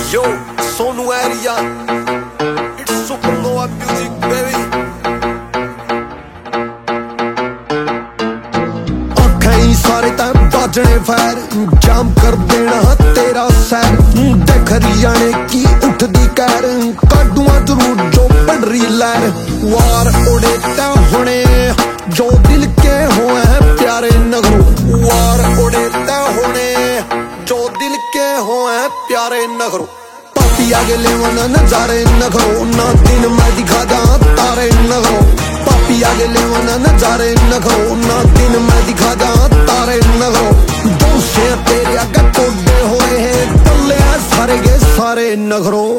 Yo, Sonu area, it's Supernova music, baby. अखाई सारे ता बाजने fair, जाम कर देना तेरा सैर। देख हरियाणे की उठदी कैर, काडूआ जरूर जो पड़ रही लैर। वार उड़े ता होने जो दिल के होए प्यारे नगरों। वार उड़े ता होने जो दिल के होए प्यारे नगरों। पापी आगे लेवना नजारे नगरों, ना दिन मैं दिखा दा तारे नगरों। पापी आगे लेवना नजारे नगरों, ना दिन मैं दिखा दा तारे नगरों। दोषे तेरे आगे कोडे होए हैं, तले सारे के सारे नगरों।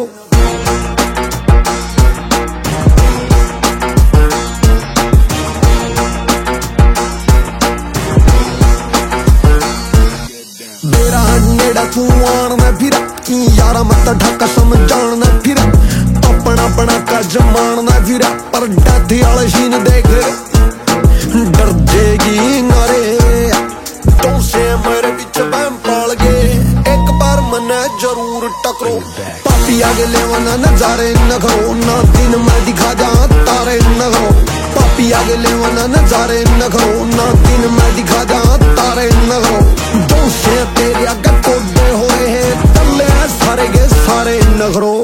मेरा नेड़ा तू आना फिरा, यारा मत ढाका समझाना फिरा। अपना अपना कज मारना फिरा, पर डाथी वाले शीन देख डर जेगी नारे। तुमसे मेरे बीच बहम पाल गए, एक बार मने जरूर टकरो। पापी आगे लेवना नजारे नगरों, ना दिन मैं दिखा जा तारे नगरों। पापी आगे लेवना नजारे नगरों, ना दिन मैं दिखा जा तारे नगरों। दोषे तेरे आगे कोडे होए हैं, तले सारे के सारे नगरों।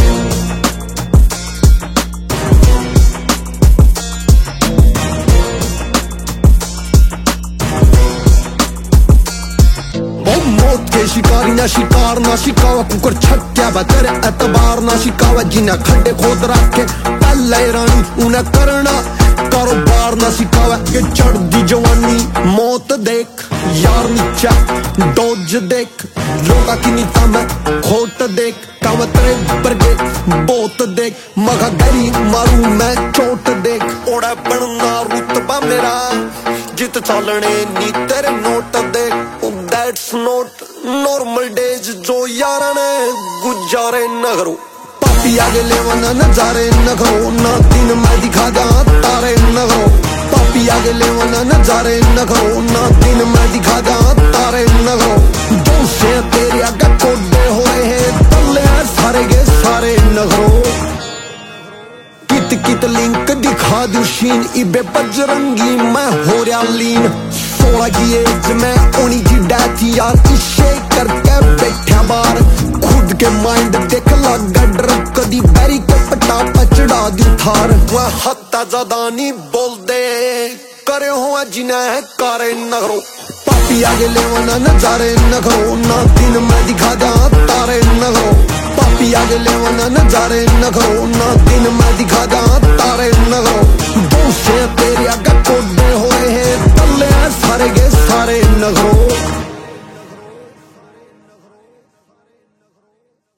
मौत के शिकारी ना शिकार ना शिकावा, कुकर छक्या तेरे एतबार ना शिकावा। जिन्हें खड्डे खोद रखे पहले रानी, उन्हें करना कारोबार ना सिखावा। के चढ़दी जवानी मौत देख, यार नीचा डोज देख। लोगा की नीता में खोट देख, काम तेरे बरगे बोत देख। मगा गरी मारू मैं चोट देख। ओड़ा बनना रुतबा मेरा, जित चालने नी तेरे नोट देख। That's not normal days जो यारा ने गुजारे नगरों। पापी आगे लेवना नजारे नगरों, ना दिन मैं दिखा जा तारे नगरों। पापी आगे लेवना नजारे नगरों, ना दिन मैं दिखा जा तारे नगरों। दोषे तेरे आगे कोडे होए हैं, तले सारे के सारे नगरों। कित कित लिंक दिखा दू शीन, इबे बजरंगी मैं हो रहा लीन। 16 की एज में उन्हीं की डेथ यार, इशे करके बैठा बार। खुद के माइंड देख लगा डर, कदी बैरी के पटापा चढ़ा दी थार। वह हत्ता ज्यादा नहीं बोल दे, करे हो जिन्हें कारे नगरों। पापी आगे लेवना नजारे नगरों, ना दिन मैं दिखा जा तारे नगरों। पापी आगे लेवना नजारे नगरों, ना दिन मैं दिखा जा तारे नगरों। दोषे तेरे आगे